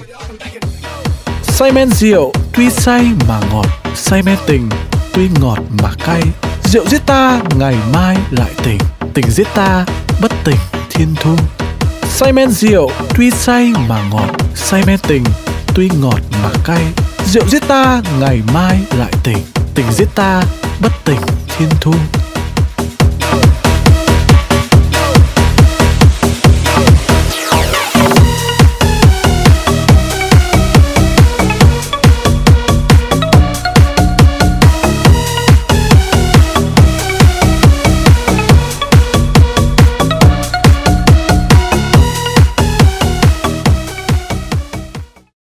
Say men rượu tuy say mà ngọt, say men tình tuy ngọt mà cay. Rượu giết ta ngày mai lại tỉnh, tình giết ta bất tỉnh thiên thu. Say men rượu tuy say mà ngọt, say men tình tuy ngọt mà cay. Rượu giết ta ngày mai lại tỉnh, tình giết ta bất tỉnh thiên thu.